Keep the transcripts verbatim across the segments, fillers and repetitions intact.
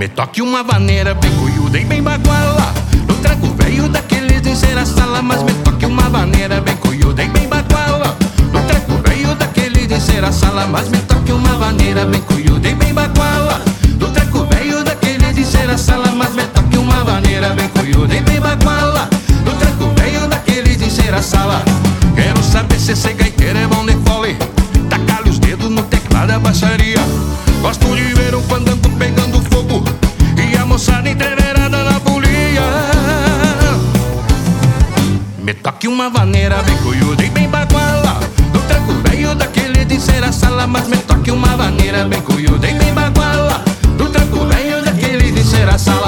Me toque uma vaneira bem cuiuda e bem baguala, no tranco velho daqueles de ser a sala. Mas me toque uma vaneira bem cuiuda e bem baguala, no tranco velho daqueles de ser a sala. Mas me toque uma vaneira bem cuiuda e bem baguala, no tranco velho daqueles de ser a sala. Mas me toque uma vaneira bem cuiuda e bem baguala, no tranco velho daqueles de ser a sala. Quero saber se esse gaiteiro é bom de fole, tacar-lhe os dedos no teclado da baixaria. Gosto de ver o fandango pegando fogo e a moçada entreverada na folia. Me toque uma vaneira bem cuiuda e bem baguala, no tranco velho daquele de ser a sala. Mas me toque uma vaneira bem cuiuda e bem baguala, no tranco velho daquele de ser a sala.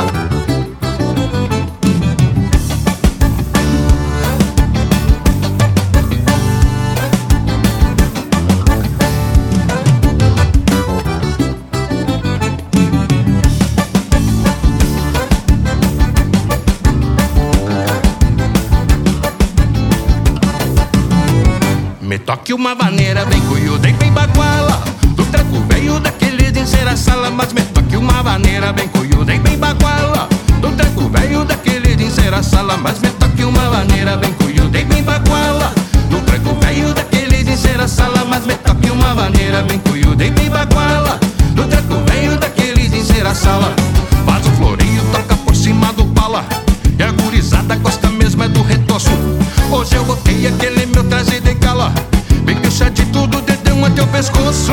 Me toque uma vaneira bem cuiuda e bem baguala, do tranco velho daquele de ser a sala. Mas me toque uma vaneira bem cuiuda e bem baguala, do tranco velho daquele de ser a sala. Mas me toque uma vaneira bem cuiuda e bem baguala, do tranco velho daquele de ser a sala. Mas me toque uma vaneira bem cuiuda e bem baguala, do tranco velho daquele de ser a sala. Faz o floreio, toca por cima do pala, e a gurizada gosta mesmo é do retoço. Hoje eu botei aquele meu traje de gala, bem de tudo, dedão até o pescoço.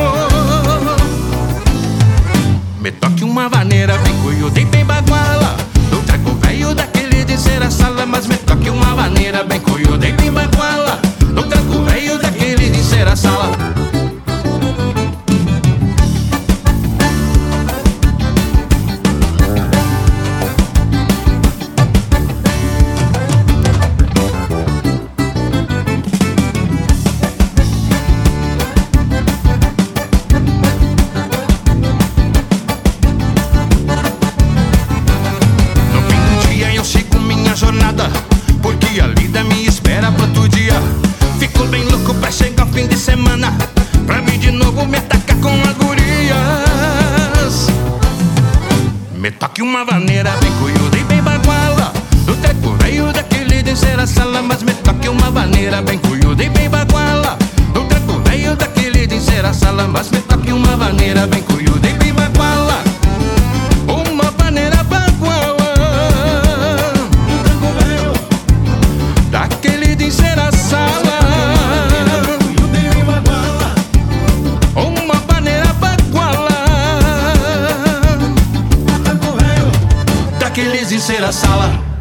Me toque uma vaneira bem cuiuda e bem baguala, do tranco velho daquele de ser a sala. Mas me toque uma vaneira bem cuiuda e bem baguala, do tranco velho daquele de ser a sala. Porque a lida me espera pra outro dia. Fico bem louco pra chegar o fim de semana, pra mim de novo me tacar com as gurias. Me toque uma vaneira bem cuiuda e bem baguala, do tranco velho daquele de ser a sala. Mas me toque uma vaneira bem cuiuda e bem baguala, do tranco velho daquele de ser a sala. Mas me toque uma vaneira bem cuiuda e bem baguala, uma vaneira baguala, daquele de ser a sala. Uma vaneira baguala, daqueles de ser a sala.